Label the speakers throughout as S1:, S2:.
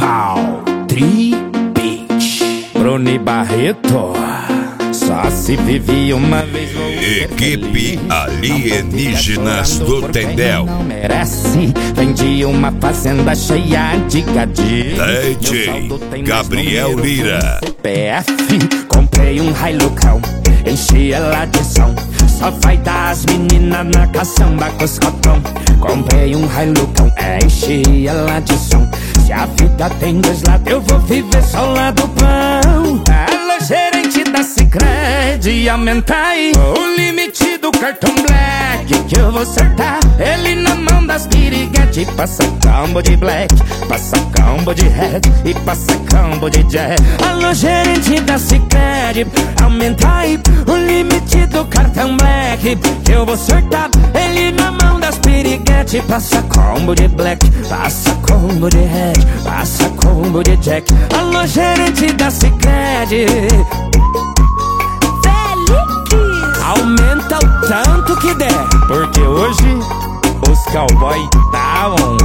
S1: Cal Tripit Bruni Barreto. Só se vive uma vez.
S2: Equipe Alienígenas do Tendel.
S1: Não merece. Vendi uma fazenda cheia de gadinho.
S2: DJ Gabriel Lira.
S1: CPF. Comprei um Hilucão, enchi ela de som. Só vai dar as meninas na caçamba com os cotão. Comprei um Hilucão, enchi ela de som. Se a vida tem dois lados, eu vou viver só lá do pão. Alô, gerente da Sicredi, aumenta aí o limite do cartão black, que eu vou acertar ele na mão das piriguete. Passa combo de black, passa combo de red e passa combo de jack. Alô, gerente da Sicredi, aumenta aí o limite do cartão black, que eu vou acertar ele na mão das piriguete. Passa combo de black, passa combo de red, passa combo de jack. Alô, gerente da Sicredi, aumenta o tanto que der, porque hoje os cowboy tá on.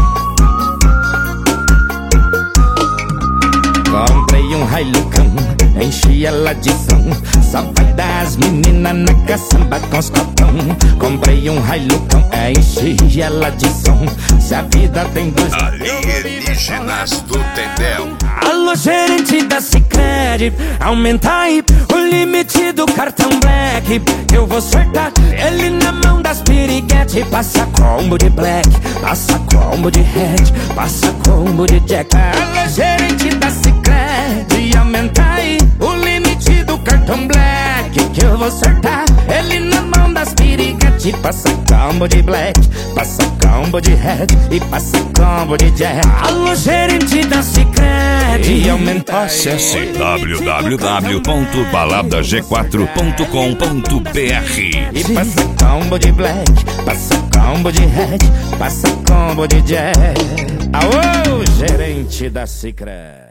S1: Comprei um Hilucão, enchi ela de som. Só vai dar as meninas na caçamba com os cotão. Comprei um Hilucão, enchi ela de som. Se a vida tem dois.
S2: Alienígenas do Tendel.
S1: Alô, gerente da Sicredi, aumenta aí o limite do cartão black, eu vou acertar ele na mão das piriguete. Passa combo de black, passa combo de red, passa combo de jack. Alô, gerente da Sicredi, aumenta aí o limite do cartão black, que eu vou acertar ele na mão das piriguete. Passa combo de black, passa combo de red e passa combo de jack. Alô, gerente da Sicredi, aumenta.
S2: Acesse www.baladag4.com.br
S1: e passa combo de black, passa combo de red, passa combo de jack. Aô, gerente da Sicredi.